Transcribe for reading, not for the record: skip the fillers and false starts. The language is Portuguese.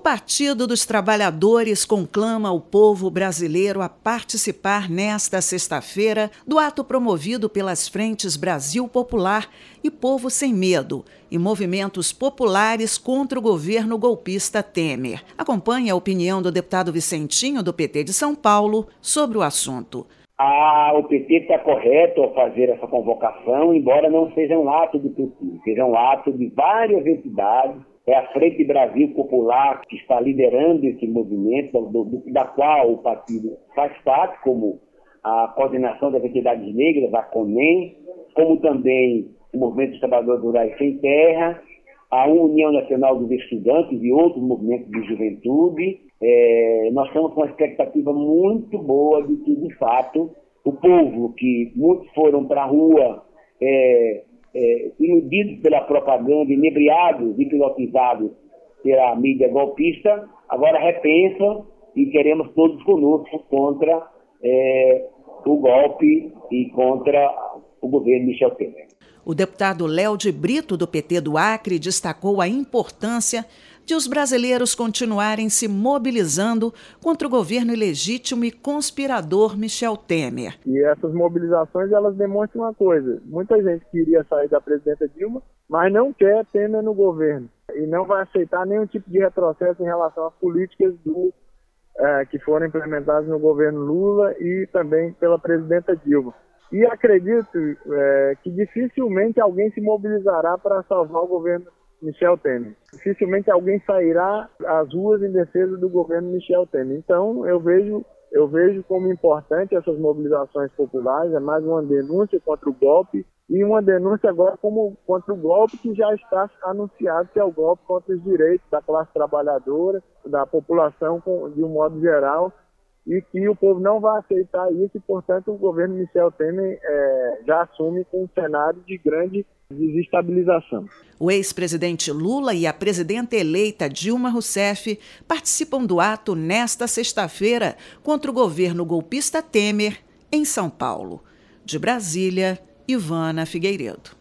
Partido dos Trabalhadores conclama o povo brasileiro a participar nesta sexta-feira do ato promovido pelas frentes Brasil Popular e Povo Sem Medo e movimentos populares contra o governo golpista Temer. Acompanhe a opinião do deputado Vicentinho, do PT de São Paulo, sobre o assunto. O PT está correto ao fazer essa convocação, embora não seja um ato do PT, seja um ato de várias entidades. É a Frente Brasil Popular que está liderando esse movimento, da qual o partido faz parte, como a Coordenação das Entidades Negras, a CONEM, como também o Movimento dos Trabalhadores Rurais Sem Terra, a União Nacional dos Estudantes e outros movimentos de juventude. Nós estamos com uma expectativa muito boa de que, de fato, o povo, que muitos foram para a rua iludidos pela propaganda, inebriados e hipnotizados pela mídia golpista, agora repensam e queremos todos conosco contra o golpe e contra o governo Michel Temer. O deputado Léo de Brito, do PT do Acre, destacou a importância de os brasileiros continuarem se mobilizando contra o governo ilegítimo e conspirador Michel Temer. E essas mobilizações, elas demonstram uma coisa: muita gente queria sair da presidenta Dilma, mas não quer Temer no governo e não vai aceitar nenhum tipo de retrocesso em relação às políticas que foram implementadas no governo Lula e também pela presidenta Dilma. E acredito que dificilmente alguém se mobilizará para salvar o governo Michel Temer. Dificilmente alguém sairá às ruas em defesa do governo Michel Temer. Então, eu vejo como importante essas mobilizações populares, é mais uma denúncia contra o golpe e uma denúncia agora contra o golpe que já está anunciado, que é o golpe contra os direitos da classe trabalhadora, da população de um modo geral, e que o povo não vai aceitar isso e, portanto, o governo Michel Temer já assume com um cenário de grande desestabilização. O ex-presidente Lula e a presidenta eleita Dilma Rousseff participam do ato nesta sexta-feira contra o governo golpista Temer, em São Paulo. De Brasília, Ivana Figueiredo.